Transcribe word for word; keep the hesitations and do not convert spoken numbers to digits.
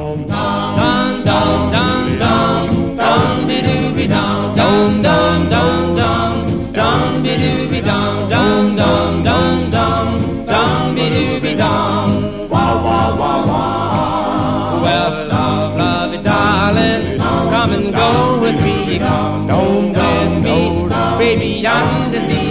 dum dum dum dum dum dum be dooby dum dum dum dum dum dum be dooby dum dum dum dum dum dum be dooby dum. Wow wow wow wow. Well, love, love it, darling, come and go with me, come home with me, baby, under the sea.